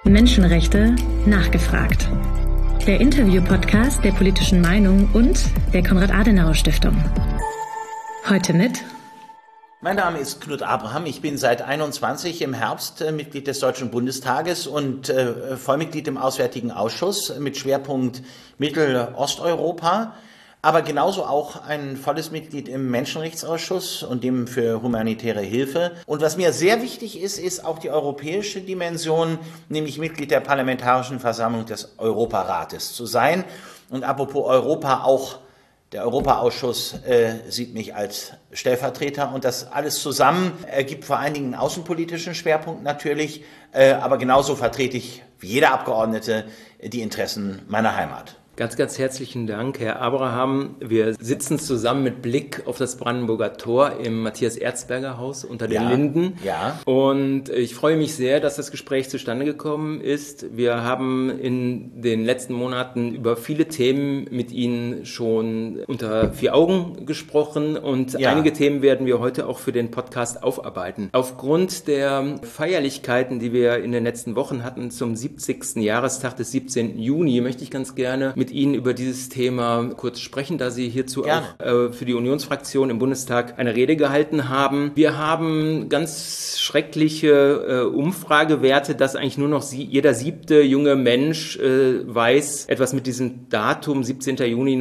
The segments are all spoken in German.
Menschenrechte nachgefragt. Der Interview-Podcast der Politischen Meinung und der Konrad-Adenauer-Stiftung. Heute mit... Mein Name ist Knut Abraham. Ich bin seit 21 im Herbst Mitglied des Deutschen Bundestages und Vollmitglied im Auswärtigen Ausschuss mit Schwerpunkt Mittel-Osteuropa, aber genauso auch ein volles Mitglied im Menschenrechtsausschuss und dem für humanitäre Hilfe. Und was mir sehr wichtig ist, ist auch die europäische Dimension, nämlich Mitglied der Parlamentarischen Versammlung des Europarates zu sein. Und apropos Europa, auch der Europaausschuss sieht mich als Stellvertreter und das alles zusammen ergibt vor allen Dingen einen außenpolitischen Schwerpunkt natürlich, aber genauso vertrete ich wie jeder Abgeordnete die Interessen meiner Heimat. Ganz, ganz herzlichen Dank, Herr Abraham. Wir sitzen zusammen mit Blick auf das Brandenburger Tor im Matthias-Erzberger-Haus unter den Linden. Ja. Und ich freue mich sehr, dass das Gespräch zustande gekommen ist. Wir haben in den letzten Monaten über viele Themen mit Ihnen schon unter vier Augen gesprochen und einige Themen werden wir heute auch für den Podcast aufarbeiten. Aufgrund der Feierlichkeiten, die wir in den letzten Wochen hatten zum 70. Jahrestag des 17. Juni, möchte ich ganz gerne mit Ihnen über dieses Thema kurz sprechen, da Sie hierzu auch für die Unionsfraktion im Bundestag eine Rede gehalten haben. Wir haben ganz schreckliche Umfragewerte, dass eigentlich nur noch jeder siebte junge Mensch weiß, etwas mit diesem Datum 17. Juni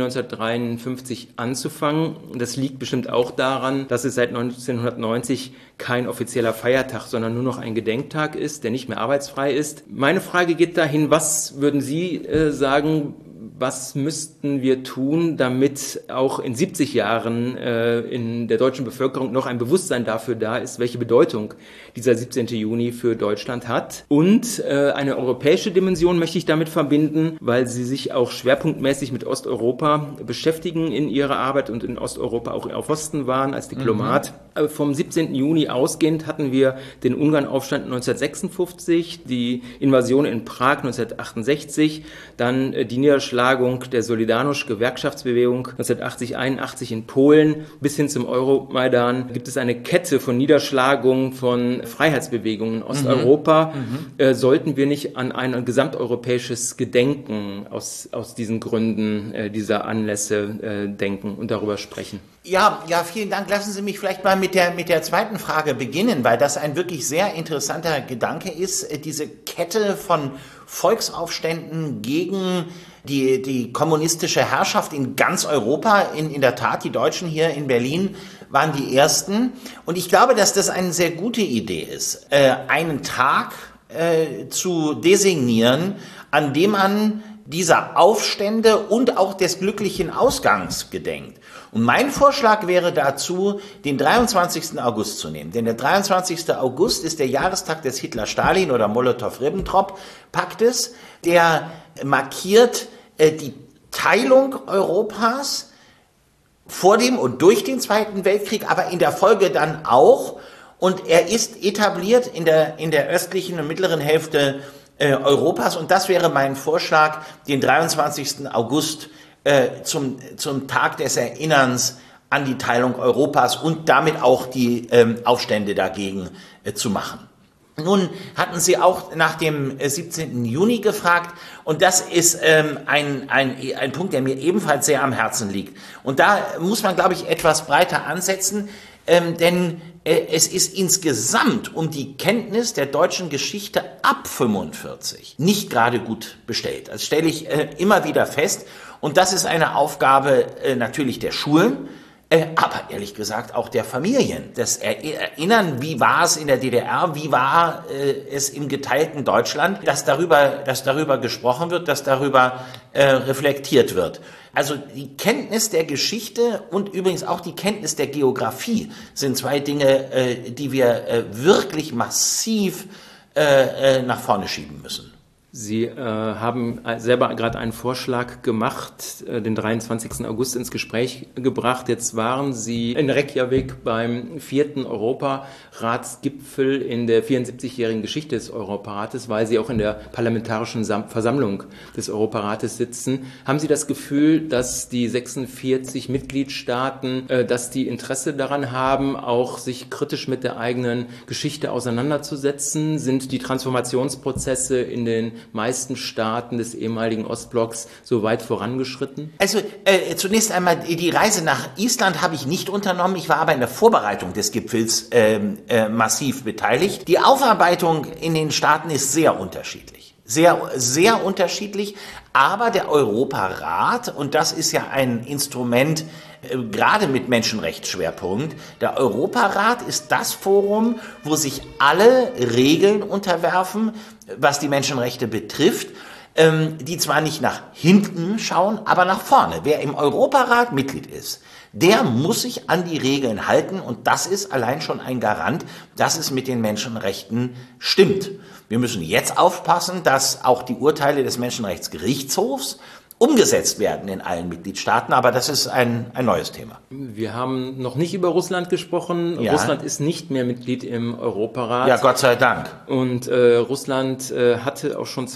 1953 anzufangen. Das liegt bestimmt auch daran, dass es seit 1990 kein offizieller Feiertag, sondern nur noch ein Gedenktag ist, der nicht mehr arbeitsfrei ist. Meine Frage geht dahin, was würden Sie sagen, was müssten wir tun, damit auch in 70 Jahren in der deutschen Bevölkerung noch ein Bewusstsein dafür da ist, welche Bedeutung dieser 17. Juni für Deutschland hat? Und eine europäische Dimension möchte ich damit verbinden, weil Sie sich auch schwerpunktmäßig mit Osteuropa beschäftigen in Ihrer Arbeit und in Osteuropa auch auf Osten waren als Diplomat. Vom 17. Juni ausgehend hatten wir den Ungarnaufstand 1956, die Invasion in Prag 1968, dann die Niederschlagung der Solidarność-Gewerkschaftsbewegung 1980-81 in Polen bis hin zum Euromaidan gibt es eine Kette von Niederschlagungen von Freiheitsbewegungen in Osteuropa. Sollten wir nicht an ein gesamteuropäisches Gedenken aus diesen Gründen dieser Anlässe denken und darüber sprechen? Ja, vielen Dank. Lassen Sie mich vielleicht mal mit der zweiten Frage beginnen, weil das ein wirklich sehr interessanter Gedanke ist. Diese Kette von Volksaufständen gegen die kommunistische Herrschaft in ganz Europa, in der Tat, die Deutschen hier in Berlin waren die ersten. Und ich glaube, dass das eine sehr gute Idee ist, einen Tag zu designieren, an dem man dieser Aufstände und auch des glücklichen Ausgangs gedenkt. Und mein Vorschlag wäre dazu, den 23. August zu nehmen. Denn der 23. August ist der Jahrestag des Hitler-Stalin- oder Molotow-Ribbentrop-Paktes. Der markiert die Teilung Europas vor dem und durch den Zweiten Weltkrieg, aber in der Folge dann auch. Und er ist etabliert in der östlichen und mittleren Hälfte Europas. Und das wäre mein Vorschlag, den 23. August zum Tag des Erinnerns an die Teilung Europas und damit auch die Aufstände dagegen zu machen. Nun hatten Sie auch nach dem 17. Juni gefragt und das ist ein Punkt, der mir ebenfalls sehr am Herzen liegt. Und da muss man, glaube ich, etwas breiter ansetzen, denn es ist insgesamt um die Kenntnis der deutschen Geschichte ab 45 nicht gerade gut bestellt. Das stelle ich immer wieder fest. Und das ist eine Aufgabe natürlich der Schulen, aber ehrlich gesagt auch der Familien. Das Erinnern, wie war es in der DDR, wie war es im geteilten Deutschland, dass darüber gesprochen wird, dass darüber reflektiert wird. Also die Kenntnis der Geschichte und übrigens auch die Kenntnis der Geografie sind zwei Dinge, die wir wirklich massiv nach vorne schieben müssen. Sie haben selber gerade einen Vorschlag gemacht, den 23. August ins Gespräch gebracht. Jetzt waren Sie in Reykjavik beim 4. Europaratsgipfel in der 74-jährigen Geschichte des Europarates, weil Sie auch in der Parlamentarischen Versammlung des Europarates sitzen. Haben Sie das Gefühl, dass die 46 Mitgliedstaaten, dass die Interesse daran haben, auch sich kritisch mit der eigenen Geschichte auseinanderzusetzen? Sind die Transformationsprozesse in den meisten Staaten des ehemaligen Ostblocks so weit vorangeschritten? Also zunächst einmal, die Reise nach Island habe ich nicht unternommen. Ich war aber in der Vorbereitung des Gipfels massiv beteiligt. Die Aufarbeitung in den Staaten ist sehr unterschiedlich. Sehr, sehr unterschiedlich. Aber der Europarat, und das ist ja ein Instrument, gerade mit Menschenrechtsschwerpunkt, der Europarat ist das Forum, wo sich alle Regeln unterwerfen, was die Menschenrechte betrifft, die zwar nicht nach hinten schauen, aber nach vorne. Wer im Europarat Mitglied ist, der muss sich an die Regeln halten, und das ist allein schon ein Garant, dass es mit den Menschenrechten stimmt. Wir müssen jetzt aufpassen, dass auch die Urteile des Menschenrechtsgerichtshofs umgesetzt werden in allen Mitgliedstaaten, aber das ist ein neues Thema. Wir haben noch nicht über Russland gesprochen. Ja. Russland ist nicht mehr Mitglied im Europarat. Ja, Gott sei Dank. Und Russland hatte auch schon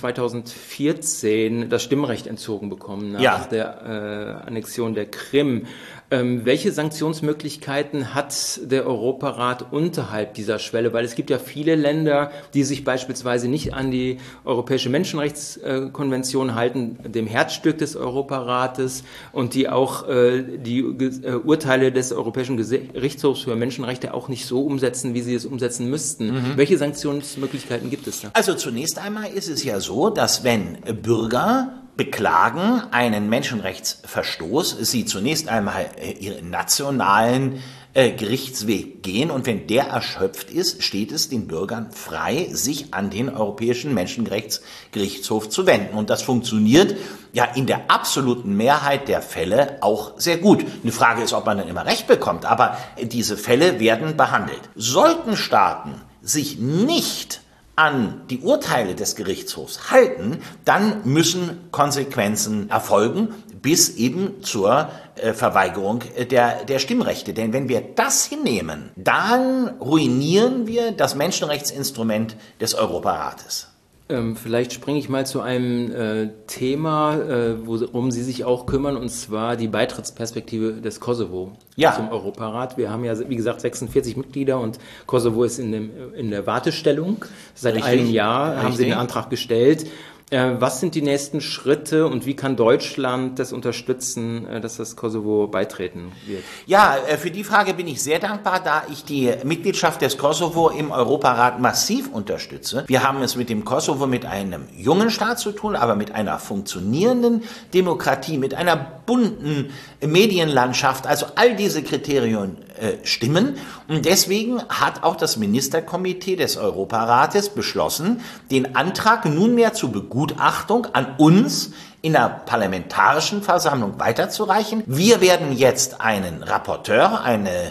2014 das Stimmrecht entzogen bekommen nach der Annexion der Krim. Welche Sanktionsmöglichkeiten hat der Europarat unterhalb dieser Schwelle? Weil es gibt ja viele Länder, die sich beispielsweise nicht an die Europäische Menschenrechtskonvention halten, dem Herzstück des Europarates, und die auch die Urteile des Europäischen Gerichtshofs für Menschenrechte auch nicht so umsetzen, wie sie es umsetzen müssten. Welche Sanktionsmöglichkeiten gibt es da? Also zunächst einmal ist es ja so, dass wenn Bürger beklagen einen Menschenrechtsverstoß, sie zunächst einmal ihren nationalen Gerichtsweg gehen, und wenn der erschöpft ist, steht es den Bürgern frei, sich an den Europäischen Menschenrechtsgerichtshof zu wenden. Und das funktioniert ja in der absoluten Mehrheit der Fälle auch sehr gut. Eine Frage ist, ob man dann immer Recht bekommt, aber diese Fälle werden behandelt. Sollten Staaten sich nicht an die Urteile des Gerichtshofs halten, dann müssen Konsequenzen erfolgen, bis eben zur Verweigerung der Stimmrechte. Denn wenn wir das hinnehmen, dann ruinieren wir das Menschenrechtsinstrument des Europarates. Vielleicht springe ich mal zu einem Thema, worum Sie sich auch kümmern, und zwar die Beitrittsperspektive des Kosovo zum Europarat. Wir haben ja, wie gesagt, 46 Mitglieder, und Kosovo ist in der Wartestellung. Seit einem Jahr haben Sie den Antrag gestellt. Was sind die nächsten Schritte, und wie kann Deutschland das unterstützen, dass das Kosovo beitreten wird? Ja, für die Frage bin ich sehr dankbar, da ich die Mitgliedschaft des Kosovo im Europarat massiv unterstütze. Wir haben es mit dem Kosovo mit einem jungen Staat zu tun, aber mit einer funktionierenden Demokratie, mit einer bunten Medienlandschaft. Also all diese Kriterien stimmen. Und deswegen hat auch das Ministerkomitee des Europarates beschlossen, den Antrag nunmehr zur Begutachtung an uns in der Parlamentarischen Versammlung weiterzureichen. Wir werden jetzt einen Rapporteur, eine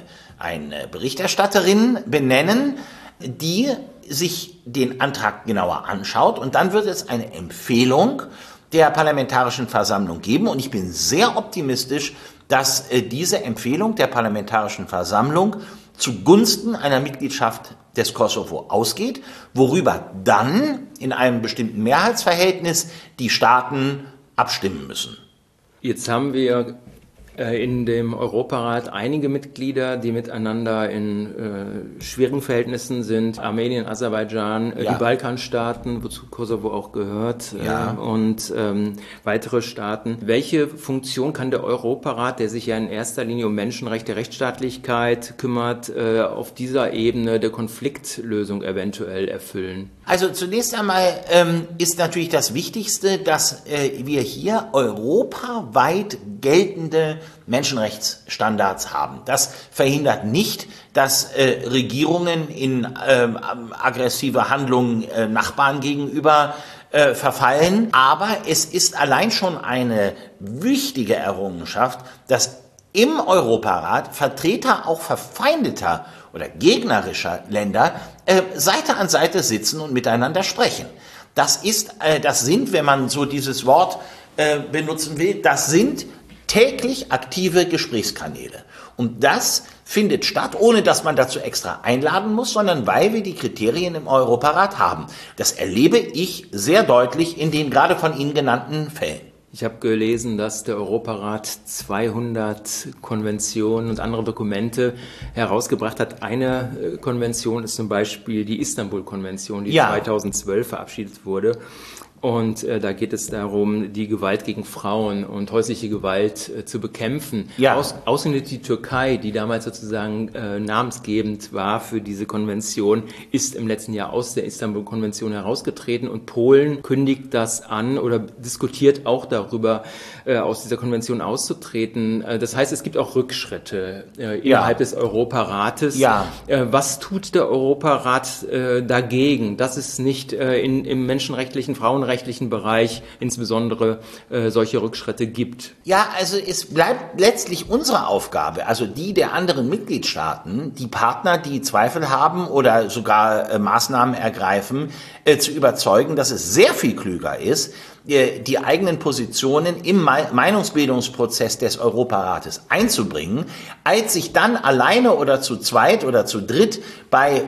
Berichterstatterin benennen, die sich den Antrag genauer anschaut, und dann wird es eine Empfehlung der Parlamentarischen Versammlung geben, und ich bin sehr optimistisch, dass diese Empfehlung der Parlamentarischen Versammlung zugunsten einer Mitgliedschaft des Kosovo ausgeht, worüber dann in einem bestimmten Mehrheitsverhältnis die Staaten abstimmen müssen. Jetzt haben wir in dem Europarat einige Mitglieder, die miteinander in schwierigen Verhältnissen sind. Armenien, Aserbaidschan, die Balkanstaaten, wozu Kosovo auch gehört, und weitere Staaten. Welche Funktion kann der Europarat, der sich ja in erster Linie um Menschenrechte, Rechtsstaatlichkeit kümmert, auf dieser Ebene der Konfliktlösung eventuell erfüllen? Also zunächst einmal ist natürlich das Wichtigste, dass wir hier europaweit geltende Menschenrechtsstandards haben. Das verhindert nicht, dass Regierungen in aggressive Handlungen Nachbarn gegenüber verfallen. Aber es ist allein schon eine wichtige Errungenschaft, dass im Europarat Vertreter auch verfeindeter oder gegnerischer Länder Seite an Seite sitzen und miteinander sprechen. das sind, wenn man so dieses Wort benutzen will, das sind täglich aktive Gesprächskanäle. Und das findet statt, ohne dass man dazu extra einladen muss, sondern weil wir die Kriterien im Europarat haben. Das erlebe ich sehr deutlich in den gerade von Ihnen genannten Fällen. Ich habe gelesen, dass der Europarat 200 Konventionen und andere Dokumente herausgebracht hat. Eine Konvention ist zum Beispiel die Istanbul-Konvention, die 2012 verabschiedet wurde. Und da geht es darum, die Gewalt gegen Frauen und häusliche Gewalt zu bekämpfen. Ja. Ausgerechnet die Türkei, die damals sozusagen namensgebend war für diese Konvention, ist im letzten Jahr aus der Istanbul-Konvention herausgetreten. Und Polen kündigt das an oder diskutiert auch darüber, aus dieser Konvention auszutreten. Das heißt, es gibt auch Rückschritte innerhalb des Europarates. Ja. Was tut der Europarat dagegen, dass es nicht im menschenrechtlichen, frauenrechtlichen Bereich insbesondere solche Rückschritte gibt? Ja, also es bleibt letztlich unsere Aufgabe, also die der anderen Mitgliedstaaten, die Partner, die Zweifel haben oder sogar Maßnahmen ergreifen, zu überzeugen, dass es sehr viel klüger ist, die eigenen Positionen im Meinungsbildungsprozess des Europarates einzubringen, als sich dann alleine oder zu zweit oder zu dritt bei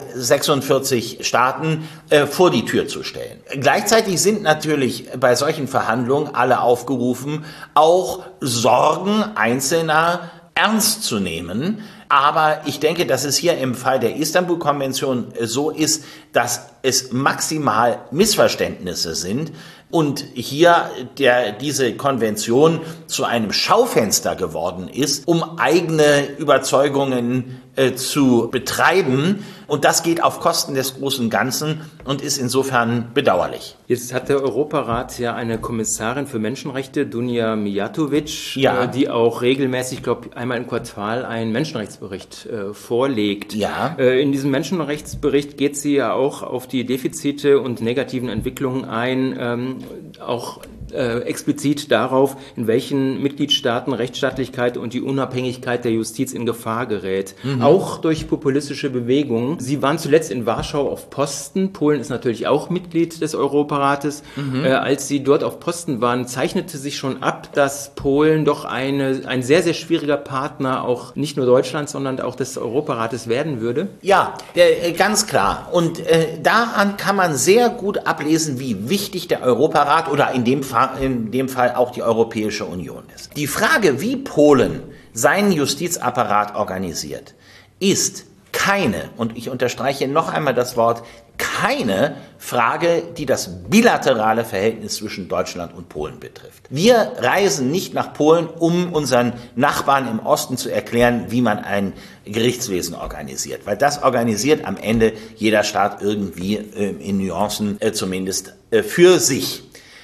46 Staaten vor die Tür zu stellen. Gleichzeitig sind natürlich bei solchen Verhandlungen alle aufgerufen, auch Sorgen Einzelner ernst zu nehmen. Aber ich denke, dass es hier im Fall der Istanbul-Konvention so ist, dass es maximal Missverständnisse sind und hier diese Konvention zu einem Schaufenster geworden ist, um eigene Überzeugungen zu betreiben. Und das geht auf Kosten des großen Ganzen und ist insofern bedauerlich. Jetzt hat der Europarat ja eine Kommissarin für Menschenrechte, Dunja Mijatović, die auch regelmäßig, glaube ich, einmal im Quartal einen Menschenrechtsbericht vorlegt. Ja. In diesem Menschenrechtsbericht geht sie ja auch auf die Defizite und negativen Entwicklungen ein, auch explizit darauf, in welchen Mitgliedstaaten Rechtsstaatlichkeit und die Unabhängigkeit der Justiz in Gefahr gerät. Auch durch populistische Bewegungen. Sie waren zuletzt in Warschau auf Posten. Polen ist natürlich auch Mitglied des Europarates. Als Sie dort auf Posten waren, zeichnete sich schon ab, dass Polen doch ein sehr, sehr schwieriger Partner auch nicht nur Deutschlands, sondern auch des Europarates werden würde. Ja, ganz klar. Und daran kann man sehr gut ablesen, wie wichtig der Europarat oder in dem Fall auch die Europäische Union ist. Die Frage, wie Polen seinen Justizapparat organisiert, ist keine, und ich unterstreiche noch einmal das Wort, keine Frage, die das bilaterale Verhältnis zwischen Deutschland und Polen betrifft. Wir reisen nicht nach Polen, um unseren Nachbarn im Osten zu erklären, wie man ein Gerichtswesen organisiert, weil das organisiert am Ende jeder Staat irgendwie in Nuancen zumindest für sich.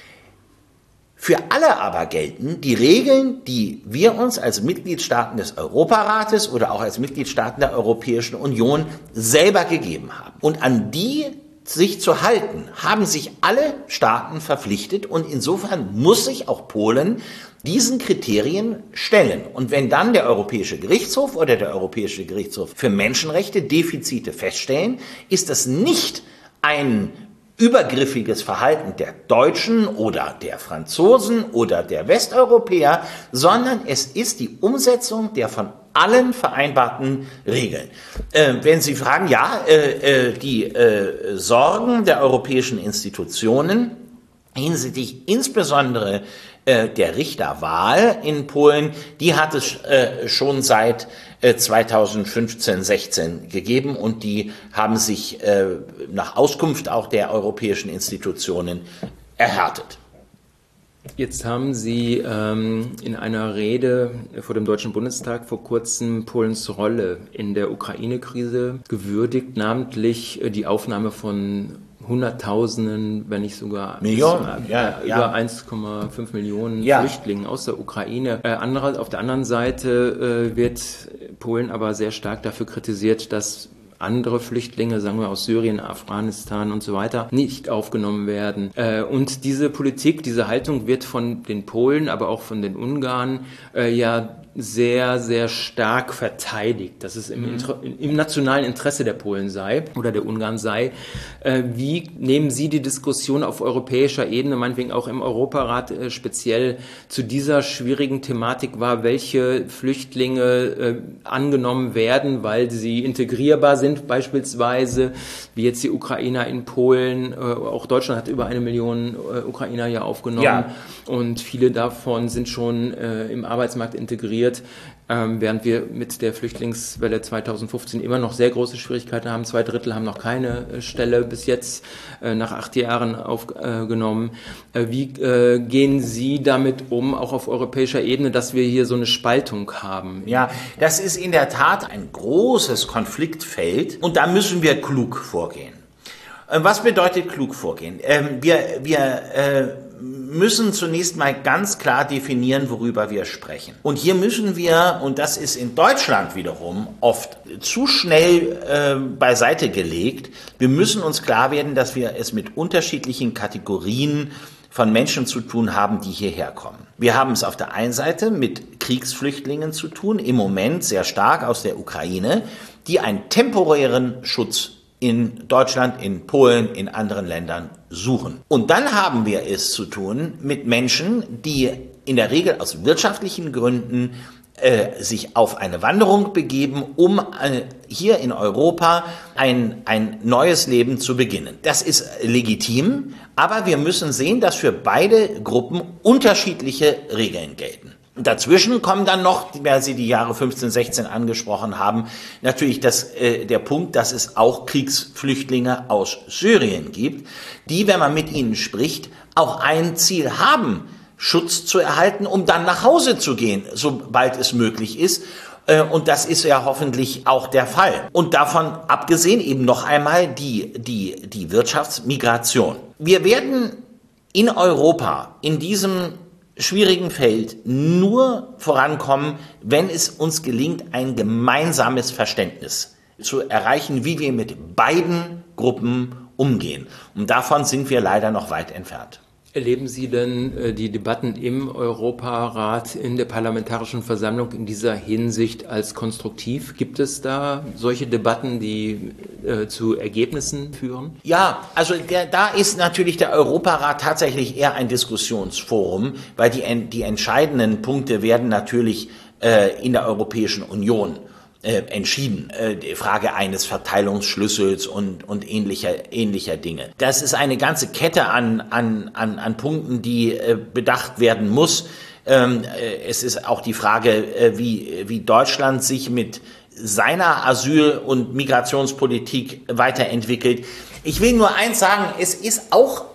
Für alle aber gelten die Regeln, die wir uns als Mitgliedstaaten des Europarates oder auch als Mitgliedstaaten der Europäischen Union selber gegeben haben. Und an die sich zu halten, haben sich alle Staaten verpflichtet und insofern muss sich auch Polen diesen Kriterien stellen. Und wenn dann der Europäische Gerichtshof oder der Europäische Gerichtshof für Menschenrechte Defizite feststellen, ist das nicht ein übergriffiges Verhalten der Deutschen oder der Franzosen oder der Westeuropäer, sondern es ist die Umsetzung der von allen vereinbarten Regeln. Wenn Sie fragen, die Sorgen der europäischen Institutionen hinsichtlich insbesondere der Richterwahl in Polen, die hat es schon seit 2015/16 gegeben und die haben sich nach Auskunft auch der europäischen Institutionen erhärtet. Jetzt haben Sie in einer Rede vor dem Deutschen Bundestag vor kurzem Polens Rolle in der Ukraine-Krise gewürdigt, namentlich die Aufnahme von Hunderttausenden, wenn nicht sogar Millionen, über 1,5 Millionen Flüchtlingen aus der Ukraine. Auf der anderen Seite wird Polen aber sehr stark dafür kritisiert, dass andere Flüchtlinge, sagen wir aus Syrien, Afghanistan und so weiter, nicht aufgenommen werden. Und diese Politik, diese Haltung wird von den Polen, aber auch von den Ungarn sehr, sehr stark verteidigt, dass es im nationalen Interesse der Polen sei oder der Ungarn sei. Wie nehmen Sie die Diskussion auf europäischer Ebene, meinetwegen auch im Europarat speziell, zu dieser schwierigen Thematik wahr, welche Flüchtlinge angenommen werden, weil sie integrierbar sind beispielsweise, wie jetzt die Ukrainer in Polen, auch Deutschland hat über 1 Million Ukrainer ja aufgenommen und viele davon sind schon im Arbeitsmarkt integriert, während wir mit der Flüchtlingswelle 2015 immer noch sehr große Schwierigkeiten haben. 2/3 haben noch keine Stelle bis jetzt nach 8 Jahren aufgenommen. Wie gehen Sie damit um, auch auf europäischer Ebene, dass wir hier so eine Spaltung haben? Ja, das ist in der Tat ein großes Konfliktfeld und da müssen wir klug vorgehen. Was bedeutet klug vorgehen? Wir müssen zunächst mal ganz klar definieren, worüber wir sprechen. Und hier müssen wir, und das ist in Deutschland wiederum oft zu schnell beiseite gelegt, wir müssen uns klar werden, dass wir es mit unterschiedlichen Kategorien von Menschen zu tun haben, die hierher kommen. Wir haben es auf der einen Seite mit Kriegsflüchtlingen zu tun, im Moment sehr stark aus der Ukraine, die einen temporären Schutz in Deutschland, in Polen, in anderen Ländern suchen. Und dann haben wir es zu tun mit Menschen, die in der Regel aus wirtschaftlichen Gründen sich auf eine Wanderung begeben, um hier in Europa ein neues Leben zu beginnen. Das ist legitim, aber wir müssen sehen, dass für beide Gruppen unterschiedliche Regeln gelten. Dazwischen kommen dann noch, weil Sie die Jahre 15, 16 angesprochen haben, natürlich der Punkt, dass es auch Kriegsflüchtlinge aus Syrien gibt, die, wenn man mit ihnen spricht, auch ein Ziel haben, Schutz zu erhalten, um dann nach Hause zu gehen, sobald es möglich ist. Und das ist ja hoffentlich auch der Fall. Und davon abgesehen eben noch einmal die Wirtschaftsmigration. Wir werden in Europa in diesem schwierigen Feld nur vorankommen, wenn es uns gelingt, ein gemeinsames Verständnis zu erreichen, wie wir mit beiden Gruppen umgehen. Und davon sind wir leider noch weit entfernt. Erleben Sie denn die Debatten im Europarat, in der Parlamentarischen Versammlung in dieser Hinsicht als konstruktiv? Gibt es da solche Debatten, die zu Ergebnissen führen? Ja, also da ist natürlich der Europarat tatsächlich eher ein Diskussionsforum, weil die entscheidenden Punkte werden natürlich in der Europäischen Union entschieden. Die Frage eines Verteilungsschlüssels und ähnlicher Dinge. Das ist eine ganze Kette an Punkten, die bedacht werden muss. Es ist auch die Frage, wie Deutschland sich mit seiner Asyl- und Migrationspolitik weiterentwickelt. Ich will nur eins sagen, es ist auch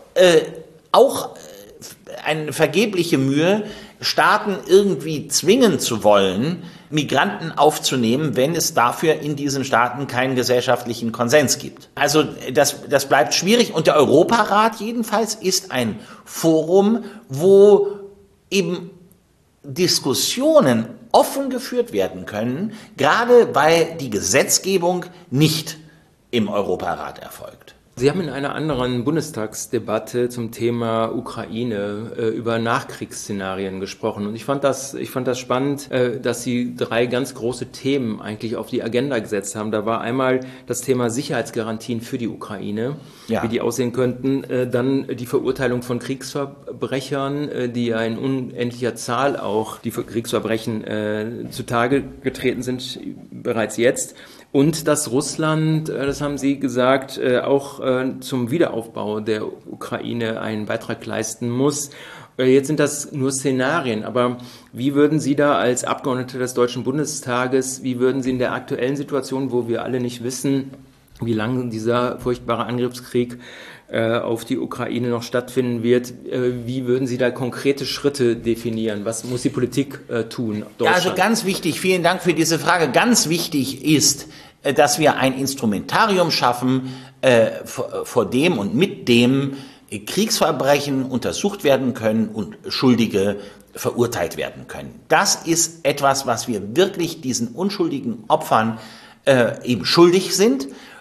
eine vergebliche Mühe, Staaten irgendwie zwingen zu wollen, Migranten aufzunehmen, wenn es dafür in diesen Staaten keinen gesellschaftlichen Konsens gibt. Also das bleibt schwierig und der Europarat jedenfalls ist ein Forum, wo eben Diskussionen offen geführt werden können, gerade weil die Gesetzgebung nicht im Europarat erfolgt. Sie haben in einer anderen Bundestagsdebatte zum Thema Ukraine über Nachkriegsszenarien gesprochen. Und ich fand das spannend, dass Sie 3 ganz große Themen eigentlich auf die Agenda gesetzt haben. Da war einmal das Thema Sicherheitsgarantien für die Ukraine, wie die aussehen könnten. Dann die Verurteilung von Kriegsverbrechern, die ja in unendlicher Zahl auch die Kriegsverbrechen zutage getreten sind, bereits jetzt. Und dass Russland, das haben Sie gesagt, auch zum Wiederaufbau der Ukraine einen Beitrag leisten muss. Jetzt sind das nur Szenarien, aber wie würden Sie da als Abgeordnete des Deutschen Bundestages, wie würden Sie in der aktuellen Situation, wo wir alle nicht wissen, wie lange dieser furchtbare Angriffskrieg auf die Ukraine noch stattfinden wird, wie würden Sie da konkrete Schritte definieren? Was muss die Politik tun? Ja, also ganz wichtig, vielen Dank für diese Frage. Ganz wichtig ist, dass wir ein Instrumentarium schaffen, vor dem und mit dem Kriegsverbrechen untersucht werden können und Schuldige verurteilt werden können. Das ist etwas, was wir wirklich diesen unschuldigen Opfern eben schuldig sind.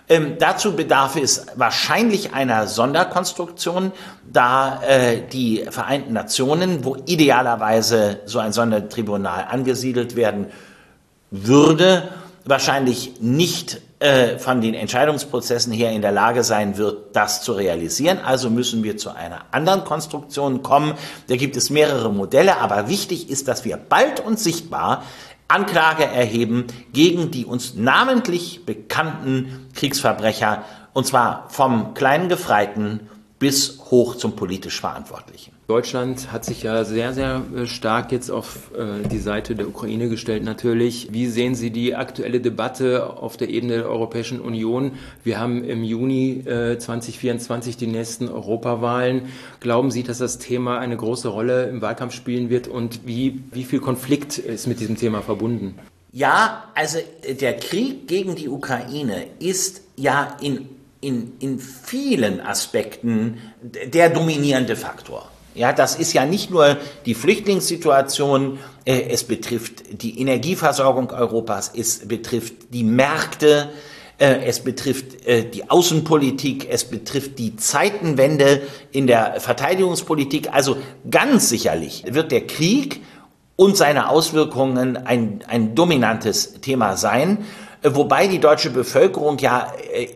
Dazu bedarf es wahrscheinlich einer Sonderkonstruktion, da die Vereinten Nationen, wo idealerweise so ein Sondertribunal angesiedelt werden würde, wahrscheinlich nicht von den Entscheidungsprozessen her in der Lage sein wird, das zu realisieren. Also müssen wir zu einer anderen Konstruktion kommen. Da gibt es mehrere Modelle, aber wichtig ist, dass wir bald und sichtbar Anklage erheben gegen die uns namentlich bekannten Kriegsverbrecher, und zwar vom kleinen Gefreiten bis hoch zum politisch Verantwortlichen. Deutschland hat sich ja sehr, sehr stark jetzt auf die Seite der Ukraine gestellt natürlich. Wie sehen Sie die aktuelle Debatte auf der Ebene der Europäischen Union? Wir haben im Juni 2024 die nächsten Europawahlen. Glauben Sie, dass das Thema eine große Rolle im Wahlkampf spielen wird? Und wie viel Konflikt ist mit diesem Thema verbunden? Ja, also der Krieg gegen die Ukraine ist ja in vielen Aspekten der dominierende Faktor. Ja, das ist ja nicht nur die Flüchtlingssituation, es betrifft die Energieversorgung Europas, es betrifft die Märkte, es betrifft die Außenpolitik, es betrifft die Zeitenwende in der Verteidigungspolitik. Also ganz sicherlich wird der Krieg und seine Auswirkungen ein dominantes Thema sein. Wobei die deutsche Bevölkerung ja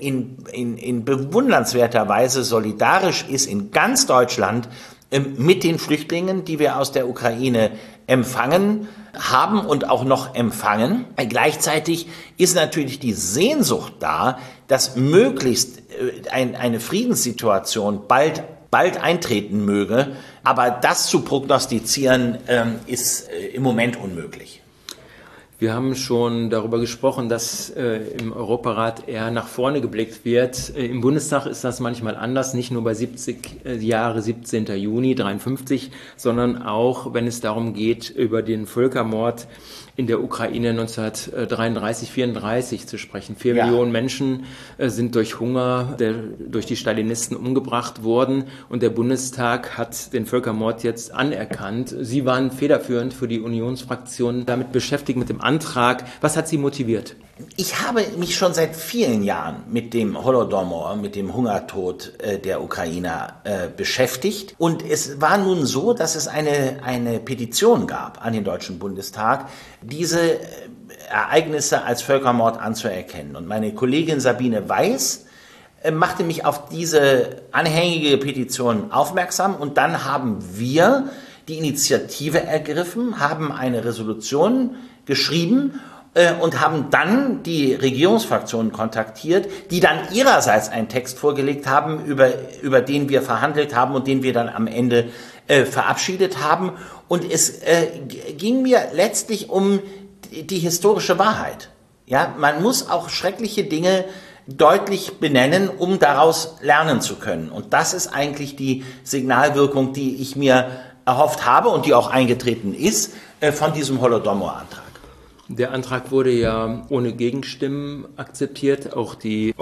in bewundernswerter Weise solidarisch ist in ganz Deutschland mit den Flüchtlingen, die wir aus der Ukraine empfangen haben und auch noch empfangen. Gleichzeitig ist natürlich die Sehnsucht da, dass möglichst eine Friedenssituation bald eintreten möge. Aber das zu prognostizieren ist im Moment unmöglich. Wir haben schon darüber gesprochen, dass im Europarat eher nach vorne geblickt wird. Im Bundestag ist das manchmal anders, nicht nur bei 70 Jahre 17. Juni 53, sondern auch, wenn es darum geht, über den Völkermord in der Ukraine 1933, 34 zu sprechen. 4 Millionen Menschen sind durch Hunger, durch die Stalinisten umgebracht worden und der Bundestag hat den Völkermord jetzt anerkannt. Sie waren federführend für die Unionsfraktion damit beschäftigt mit dem Antrag. Was hat Sie motiviert? Ich habe mich schon seit vielen Jahren mit dem Holodomor, mit dem Hungertod der Ukrainer beschäftigt. Und es war nun so, dass es eine Petition gab an den Deutschen Bundestag, diese Ereignisse als Völkermord anzuerkennen. Und meine Kollegin Sabine Weiß machte mich auf diese anhängige Petition aufmerksam. Und dann haben wir die Initiative ergriffen, haben eine Resolution geschrieben und haben dann die Regierungsfraktionen kontaktiert, die dann ihrerseits einen Text vorgelegt haben, über den wir verhandelt haben und den wir dann am Ende verabschiedet haben. Und es ging mir letztlich um die historische Wahrheit. Ja, man muss auch schreckliche Dinge deutlich benennen, um daraus lernen zu können. Und das ist eigentlich die Signalwirkung, die ich mir erhofft habe und die auch eingetreten ist von diesem Holodomor-Antrag. Der Antrag wurde ja ohne Gegenstimmen akzeptiert. Auch die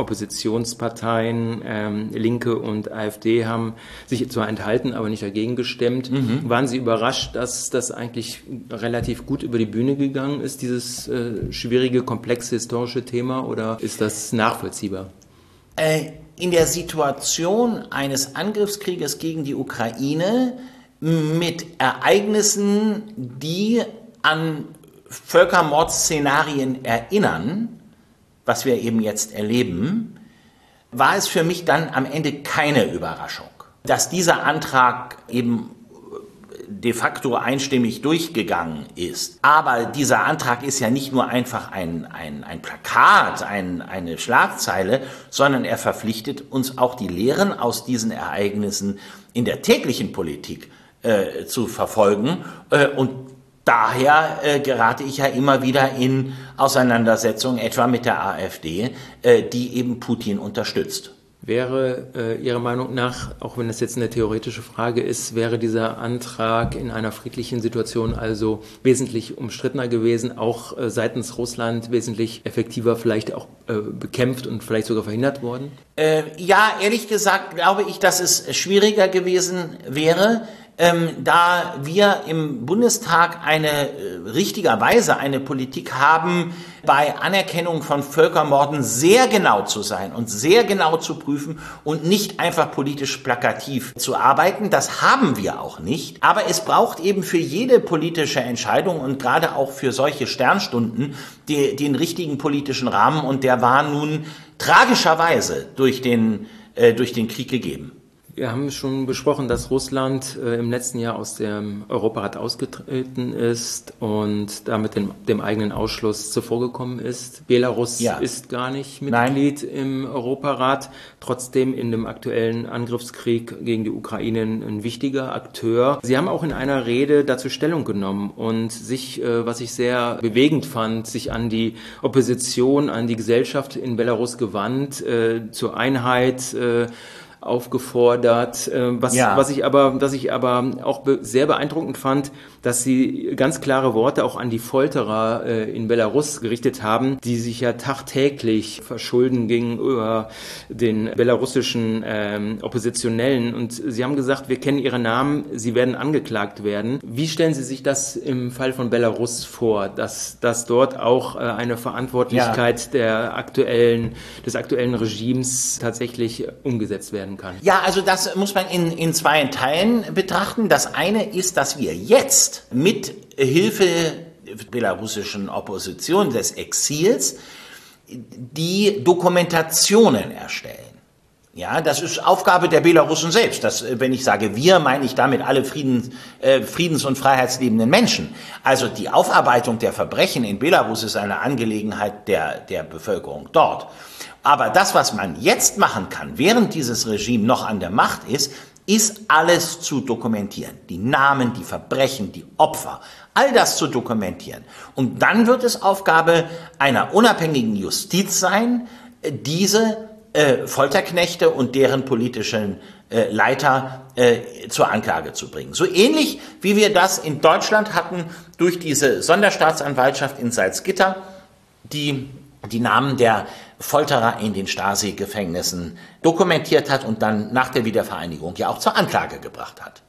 Oppositionsparteien Linke und AfD haben sich zwar enthalten, aber nicht dagegen gestimmt. Waren Sie überrascht, dass das eigentlich relativ gut über die Bühne gegangen ist, dieses schwierige, komplexe historische Thema, oder ist das nachvollziehbar? In der Situation eines Angriffskrieges gegen die Ukraine mit Ereignissen, die an Völkermordszenarien erinnern, was wir eben jetzt erleben, war es für mich dann am Ende keine Überraschung, dass dieser Antrag eben de facto einstimmig durchgegangen ist. Aber dieser Antrag ist ja nicht nur einfach ein Plakat, eine Schlagzeile, sondern er verpflichtet uns auch, die Lehren aus diesen Ereignissen in der täglichen Politik zu verfolgen. Und daher gerate ich ja immer wieder in Auseinandersetzungen, etwa mit der AfD, die eben Putin unterstützt. Wäre Ihrer Meinung nach, auch wenn das jetzt eine theoretische Frage ist, wäre dieser Antrag in einer friedlichen Situation also wesentlich umstrittener gewesen, auch seitens Russland wesentlich effektiver vielleicht auch bekämpft und vielleicht sogar verhindert worden? Ja, ehrlich gesagt glaube ich, dass es schwieriger gewesen wäre. da wir im Bundestag richtigerweise eine Politik haben, bei Anerkennung von Völkermorden sehr genau zu sein und sehr genau zu prüfen und nicht einfach politisch plakativ zu arbeiten. Das haben wir auch nicht. Aber es braucht eben für jede politische Entscheidung und gerade auch für solche Sternstunden den richtigen politischen Rahmen. Und der war nun tragischerweise durch den Krieg gegeben. Wir haben schon besprochen, dass Russland im letzten Jahr aus dem Europarat ausgetreten ist und damit dem eigenen Ausschluss zuvorgekommen ist. Belarus ist gar nicht Mitglied im Europarat, trotzdem in dem aktuellen Angriffskrieg gegen die Ukraine ein wichtiger Akteur. Sie haben auch in einer Rede dazu Stellung genommen und sich, was ich sehr bewegend fand, sich an die Opposition, an die Gesellschaft in Belarus gewandt, zur Einheit aufgefordert, dass ich aber auch sehr beeindruckend fand, dass sie ganz klare Worte auch an die Folterer in Belarus gerichtet haben, die sich ja tagtäglich verschulden gegenüber den belarussischen Oppositionellen. Und sie haben gesagt, wir kennen ihre Namen, sie werden angeklagt werden. Wie stellen Sie sich das im Fall von Belarus vor, dass dort auch eine Verantwortlichkeit des aktuellen Regimes tatsächlich umgesetzt werden kann? Ja, also das muss man in zwei Teilen betrachten. Das eine ist, dass wir jetzt mit Hilfe der belarussischen Opposition des Exils die Dokumentationen erstellen. Ja, das ist Aufgabe der Belarussen selbst. Wenn ich sage wir, meine ich damit alle friedens- und freiheitsliebenden Menschen. Also die Aufarbeitung der Verbrechen in Belarus ist eine Angelegenheit der Bevölkerung dort. Aber das, was man jetzt machen kann, während dieses Regime noch an der Macht ist alles zu dokumentieren. Die Namen, die Verbrechen, die Opfer, all das zu dokumentieren. Und dann wird es Aufgabe einer unabhängigen Justiz sein, diese Folterknechte und deren politischen Leiter zur Anklage zu bringen. So ähnlich wie wir das in Deutschland hatten durch diese Sonderstaatsanwaltschaft in Salzgitter, die Namen der Folterer in den Stasi-Gefängnissen dokumentiert hat und dann nach der Wiedervereinigung ja auch zur Anklage gebracht hat.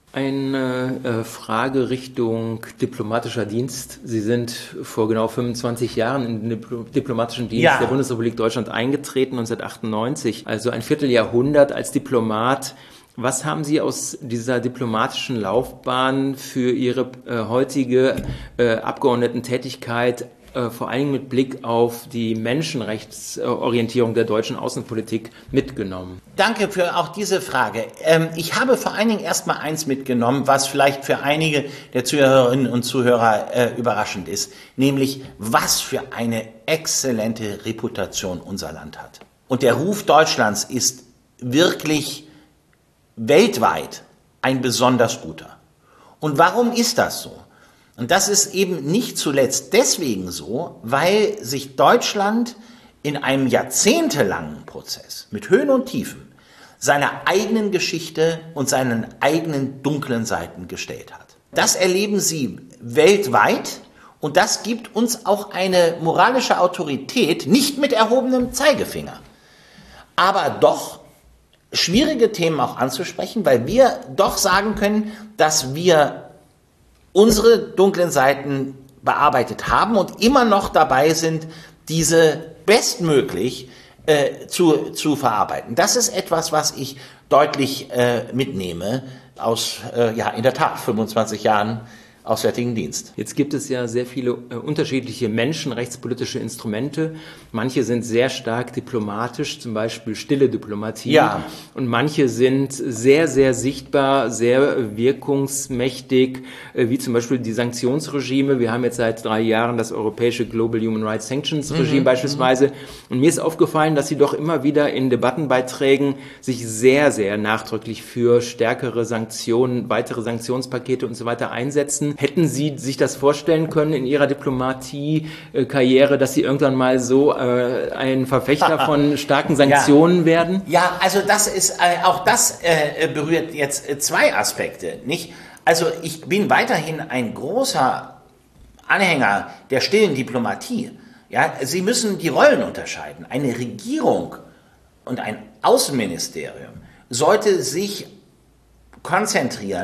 Eine Frage Richtung diplomatischer Dienst. Sie sind vor genau 25 Jahren in den diplomatischen Dienst der Bundesrepublik Deutschland eingetreten, 1998, also ein Vierteljahrhundert als Diplomat. Was haben Sie aus dieser diplomatischen Laufbahn für Ihre heutige Abgeordnetentätigkeit vor allem mit Blick auf die Menschenrechtsorientierung der deutschen Außenpolitik mitgenommen? Danke für auch diese Frage. Ich habe vor allen Dingen erstmal eins mitgenommen, was vielleicht für einige der Zuhörerinnen und Zuhörer überraschend ist, nämlich was für eine exzellente Reputation unser Land hat. Und der Ruf Deutschlands ist wirklich weltweit ein besonders guter. Und warum ist das so? Und das ist eben nicht zuletzt deswegen so, weil sich Deutschland in einem jahrzehntelangen Prozess mit Höhen und Tiefen seiner eigenen Geschichte und seinen eigenen dunklen Seiten gestellt hat. Das erleben Sie weltweit und das gibt uns auch eine moralische Autorität, nicht mit erhobenem Zeigefinger, aber doch schwierige Themen auch anzusprechen, weil wir doch sagen können, dass wir unsere dunklen Seiten bearbeitet haben und immer noch dabei sind, diese bestmöglich zu verarbeiten. Das ist etwas, was ich deutlich mitnehme aus, in der Tat, 25 Jahren Auswärtigen Dienst. Jetzt gibt es ja sehr viele unterschiedliche menschenrechtspolitische Instrumente. Manche sind sehr stark diplomatisch, zum Beispiel stille Diplomatie. Ja. Und manche sind sehr, sehr sichtbar, sehr wirkungsmächtig, wie zum Beispiel die Sanktionsregime. Wir haben jetzt seit 3 Jahren das europäische Global Human Rights Sanctions Regime beispielsweise. Und mir ist aufgefallen, dass Sie doch immer wieder in Debattenbeiträgen sich sehr, sehr nachdrücklich für stärkere Sanktionen, weitere Sanktionspakete und so weiter einsetzen. Hätten Sie sich das vorstellen können in Ihrer Diplomatie-Karriere, dass Sie irgendwann mal so ein Verfechter von starken Sanktionen werden? Ja, also das ist auch das berührt jetzt 2 Aspekte, nicht? Also ich bin weiterhin ein großer Anhänger der stillen Diplomatie. Ja, Sie müssen die Rollen unterscheiden. Eine Regierung und ein Außenministerium sollte sich konzentrieren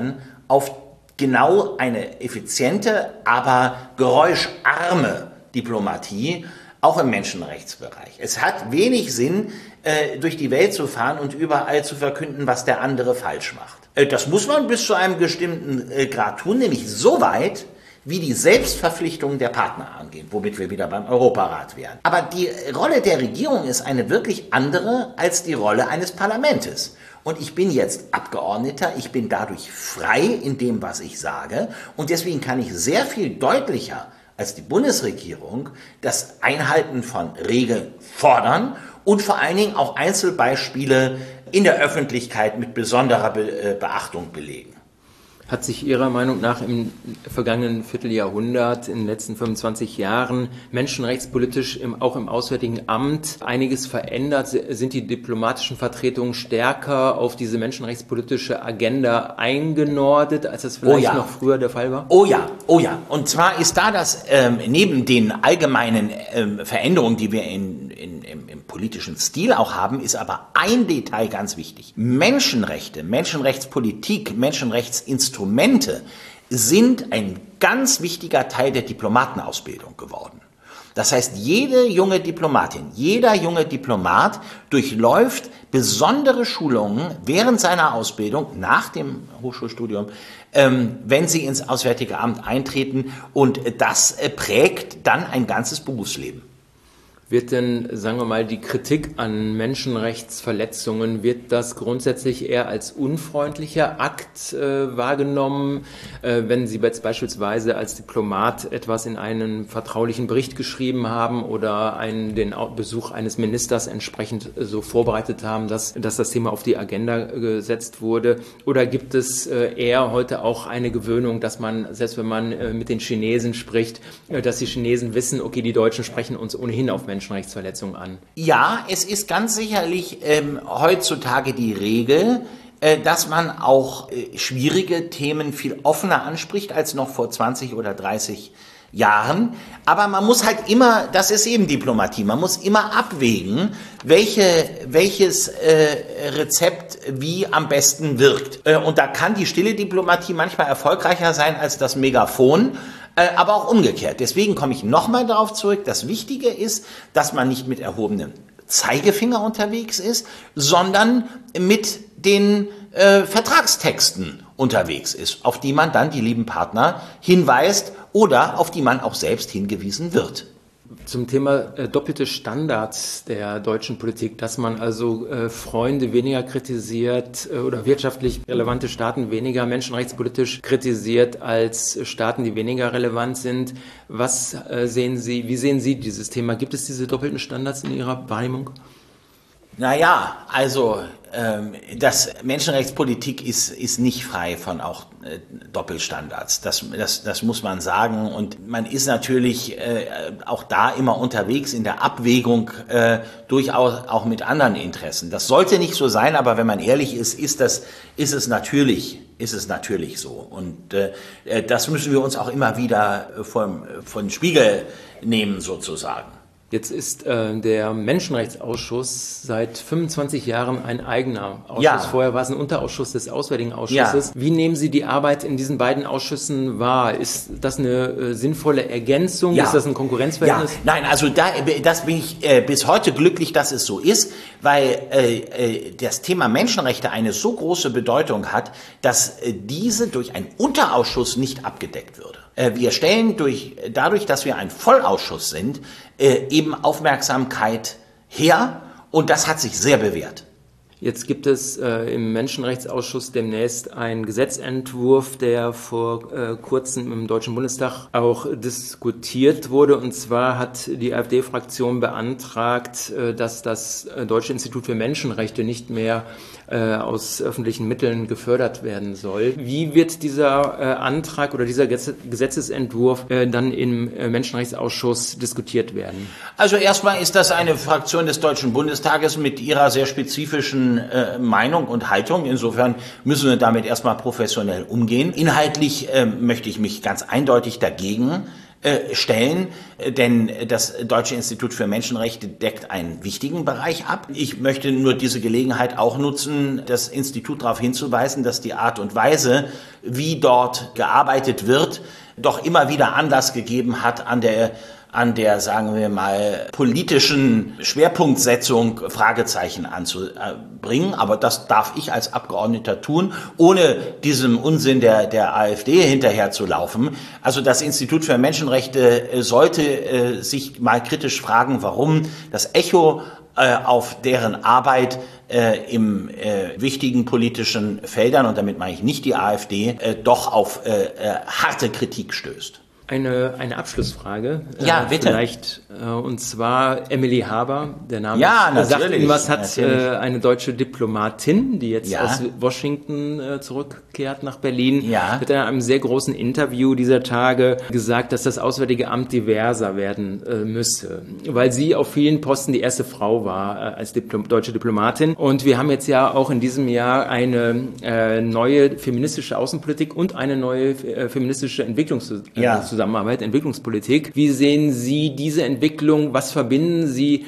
auf genau eine effiziente, aber geräuscharme Diplomatie, auch im Menschenrechtsbereich. Es hat wenig Sinn, durch die Welt zu fahren und überall zu verkünden, was der andere falsch macht. Das muss man bis zu einem bestimmten Grad tun, nämlich so weit, wie die Selbstverpflichtungen der Partner angehen, womit wir wieder beim Europarat wären. Aber die Rolle der Regierung ist eine wirklich andere als die Rolle eines Parlamentes. Und ich bin jetzt Abgeordneter, ich bin dadurch frei in dem, was ich sage. Und deswegen kann ich sehr viel deutlicher als die Bundesregierung das Einhalten von Regeln fordern und vor allen Dingen auch Einzelbeispiele in der Öffentlichkeit mit besonderer Beachtung belegen. Hat sich Ihrer Meinung nach im vergangenen Vierteljahrhundert, in den letzten 25 Jahren, menschenrechtspolitisch auch im Auswärtigen Amt einiges verändert? Sind die diplomatischen Vertretungen stärker auf diese menschenrechtspolitische Agenda eingenordet, als das vielleicht noch früher der Fall war? Oh ja. Und zwar ist da das, neben den allgemeinen Veränderungen, die wir im politischen Stil auch haben, ist aber ein Detail ganz wichtig. Menschenrechte, Menschenrechtspolitik, Menschenrechtsinstrumente sind ein ganz wichtiger Teil der Diplomatenausbildung geworden. Das heißt, jede junge Diplomatin, jeder junge Diplomat durchläuft besondere Schulungen während seiner Ausbildung, nach dem Hochschulstudium, wenn sie ins Auswärtige Amt eintreten, und das prägt dann ein ganzes Berufsleben. Wird denn, sagen wir mal, die Kritik an Menschenrechtsverletzungen, wird das grundsätzlich eher als unfreundlicher Akt wahrgenommen, wenn Sie jetzt beispielsweise als Diplomat etwas in einen vertraulichen Bericht geschrieben haben oder den Besuch eines Ministers entsprechend so vorbereitet haben, dass das Thema auf die Agenda gesetzt wurde? Oder gibt es eher heute auch eine Gewöhnung, dass man, selbst wenn man mit den Chinesen spricht, dass die Chinesen wissen, okay, die Deutschen sprechen uns ohnehin auf Menschenrechtsverletzungen an? Ja, es ist ganz sicherlich heutzutage die Regel, dass man auch schwierige Themen viel offener anspricht als noch vor 20 oder 30 Jahren. Aber man muss halt immer, das ist eben Diplomatie, man muss immer abwägen, welches Rezept wie am besten wirkt. Und da kann die stille Diplomatie manchmal erfolgreicher sein als das Megafon, aber auch umgekehrt. Deswegen komme ich nochmal darauf zurück, das Wichtige ist, dass man nicht mit erhobenem Zeigefinger unterwegs ist, sondern mit den Vertragstexten unterwegs ist, auf die man dann die lieben Partner hinweist oder auf die man auch selbst hingewiesen wird. Zum Thema doppelte Standards der deutschen Politik, dass man also Freunde weniger kritisiert oder wirtschaftlich relevante Staaten weniger menschenrechtspolitisch kritisiert als Staaten, die weniger relevant sind. Wie sehen Sie dieses Thema? Gibt es diese doppelten Standards in Ihrer Wahrnehmung? Naja, also das Menschenrechtspolitik ist nicht frei von auch Doppelstandards. Das muss man sagen. Und man ist natürlich auch da immer unterwegs in der Abwägung durchaus auch mit anderen Interessen. Das sollte nicht so sein, aber wenn man ehrlich ist, ist es natürlich so. Und das müssen wir uns auch immer wieder von Spiegel nehmen sozusagen. Jetzt ist der Menschenrechtsausschuss seit 25 Jahren ein eigener Ausschuss. Ja. Vorher war es ein Unterausschuss des Auswärtigen Ausschusses. Ja. Wie nehmen Sie die Arbeit in diesen beiden Ausschüssen wahr? Ist das eine sinnvolle Ergänzung? Ja. Ist das ein Konkurrenzverhältnis? Ja. Nein, also das bin ich bis heute glücklich, dass es so ist, weil das Thema Menschenrechte eine so große Bedeutung hat, dass diese durch einen Unterausschuss nicht abgedeckt würde. Wir stellen dadurch, dass wir ein Vollausschuss sind, eben Aufmerksamkeit her, und das hat sich sehr bewährt. Jetzt gibt es im Menschenrechtsausschuss demnächst einen Gesetzentwurf, der vor kurzem im Deutschen Bundestag auch diskutiert wurde. Und zwar hat die AfD-Fraktion beantragt, dass das Deutsche Institut für Menschenrechte nicht mehr aus öffentlichen Mitteln gefördert werden soll. Wie wird dieser Antrag oder dieser Gesetzesentwurf dann im Menschenrechtsausschuss diskutiert werden? Also erstmal ist das eine Fraktion des Deutschen Bundestages mit ihrer sehr spezifischen Meinung und Haltung. Insofern müssen wir damit erstmal professionell umgehen. Inhaltlich möchte ich mich ganz eindeutig dagegen stellen, denn das Deutsche Institut für Menschenrechte deckt einen wichtigen Bereich ab. Ich möchte nur diese Gelegenheit auch nutzen, das Institut darauf hinzuweisen, dass die Art und Weise, wie dort gearbeitet wird, doch immer wieder Anlass gegeben hat, an der, sagen wir mal, politischen Schwerpunktsetzung Fragezeichen anzubringen. Aber das darf ich als Abgeordneter tun, ohne diesem Unsinn der AfD hinterherzulaufen. Also das Institut für Menschenrechte sollte sich mal kritisch fragen, warum das Echo auf deren Arbeit im wichtigen politischen Feldern, und damit meine ich nicht die AfD, doch auf harte Kritik stößt. Eine Abschlussfrage. Ja, bitte. Vielleicht, und zwar Emily Haber, der Name sagt Ihnen was, hat eine deutsche Diplomatin, die jetzt aus Washington zurückkehrt nach Berlin, mit einem sehr großen Interview dieser Tage gesagt, dass das Auswärtige Amt diverser werden müsse, weil sie auf vielen Posten die erste Frau war als deutsche Diplomatin. Und wir haben jetzt ja auch in diesem Jahr eine neue feministische Außenpolitik und eine neue feministische Entwicklungszusammenarbeit, Entwicklungspolitik. Wie sehen Sie diese Entwicklung? Was verbinden Sie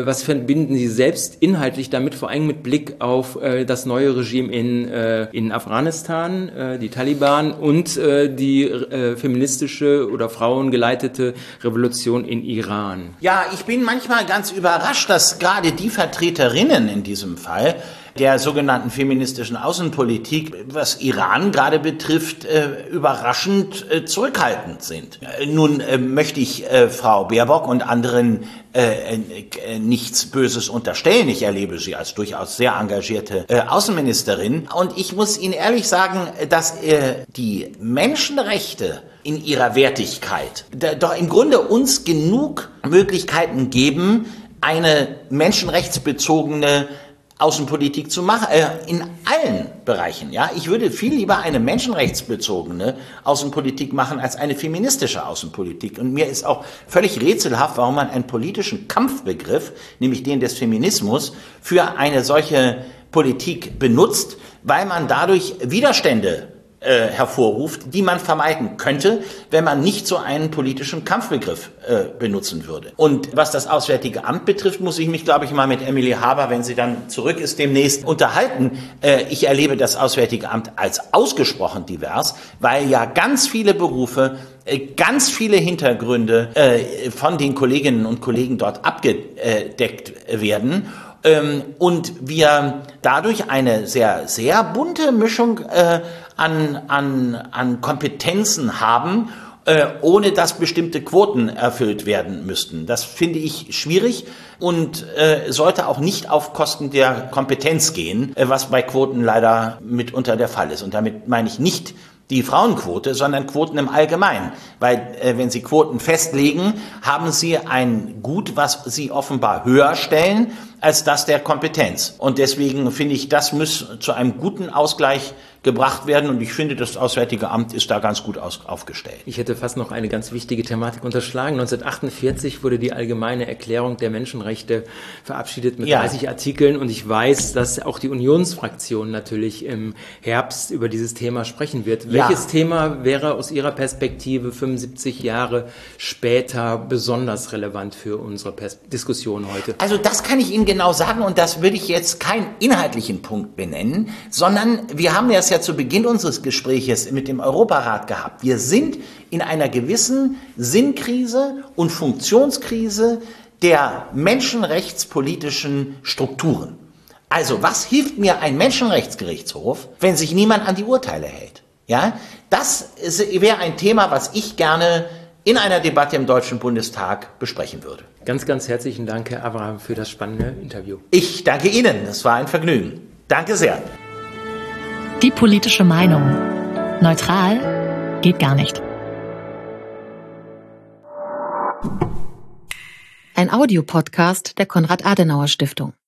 selbst inhaltlich damit, vor allem mit Blick auf das neue Regime in Afghanistan, die Taliban und die feministische oder frauengeleitete Revolution in Iran? Ja, ich bin manchmal ganz überrascht, dass gerade die Vertreterinnen in diesem Fall der sogenannten feministischen Außenpolitik, was Iran gerade betrifft, überraschend zurückhaltend sind. Nun möchte ich Frau Baerbock und anderen nichts Böses unterstellen. Ich erlebe sie als durchaus sehr engagierte Außenministerin. Und ich muss Ihnen ehrlich sagen, dass die Menschenrechte in ihrer Wertigkeit doch im Grunde uns genug Möglichkeiten geben, eine menschenrechtsbezogene Außenpolitik zu machen, in allen Bereichen. Ja, ich würde viel lieber eine menschenrechtsbezogene Außenpolitik machen als eine feministische Außenpolitik. Und mir ist auch völlig rätselhaft, warum man einen politischen Kampfbegriff, nämlich den des Feminismus, für eine solche Politik benutzt, weil man dadurch Widerstände hervorruft, die man vermeiden könnte, wenn man nicht so einen politischen Kampfbegriff benutzen würde. Und was das Auswärtige Amt betrifft, muss ich mich, glaube ich, mal mit Emily Haber, wenn sie dann zurück ist, demnächst unterhalten. Ich erlebe das Auswärtige Amt als ausgesprochen divers, weil ja ganz viele Berufe, ganz viele Hintergründe von den Kolleginnen und Kollegen dort abgedeckt werden. Und wir dadurch eine sehr, sehr bunte Mischung an Kompetenzen haben, ohne dass bestimmte Quoten erfüllt werden müssten. Das finde ich schwierig und sollte auch nicht auf Kosten der Kompetenz gehen, was bei Quoten leider mitunter der Fall ist. Und damit meine ich nicht die Frauenquote, sondern Quoten im Allgemeinen. Weil wenn Sie Quoten festlegen, haben Sie ein Gut, was Sie offenbar höher stellen als das der Kompetenz. Und deswegen finde ich, das muss zu einem guten Ausgleich gebracht werden. Und ich finde, das Auswärtige Amt ist da ganz gut aufgestellt. Ich hätte fast noch eine ganz wichtige Thematik unterschlagen. 1948 wurde die Allgemeine Erklärung der Menschenrechte verabschiedet mit 30 Artikeln. Und ich weiß, dass auch die Unionsfraktion natürlich im Herbst über dieses Thema sprechen wird. Welches Thema wäre aus Ihrer Perspektive 75 Jahre später besonders relevant für unsere Diskussion heute? Also das kann ich Ihnen genau sagen, und das würde ich jetzt keinen inhaltlichen Punkt benennen, sondern wir haben das ja zu Beginn unseres Gespräches mit dem Europarat gehabt. Wir sind in einer gewissen Sinnkrise und Funktionskrise der menschenrechtspolitischen Strukturen. Also, was hilft mir ein Menschenrechtsgerichtshof, wenn sich niemand an die Urteile hält? Ja, das wäre ein Thema, was ich gerne in einer Debatte im Deutschen Bundestag besprechen würde. Ganz, ganz herzlichen Dank, Herr Abraham, für das spannende Interview. Ich danke Ihnen, es war ein Vergnügen. Danke sehr. Die politische Meinung. Neutral geht gar nicht. Ein Audiopodcast der Konrad-Adenauer-Stiftung.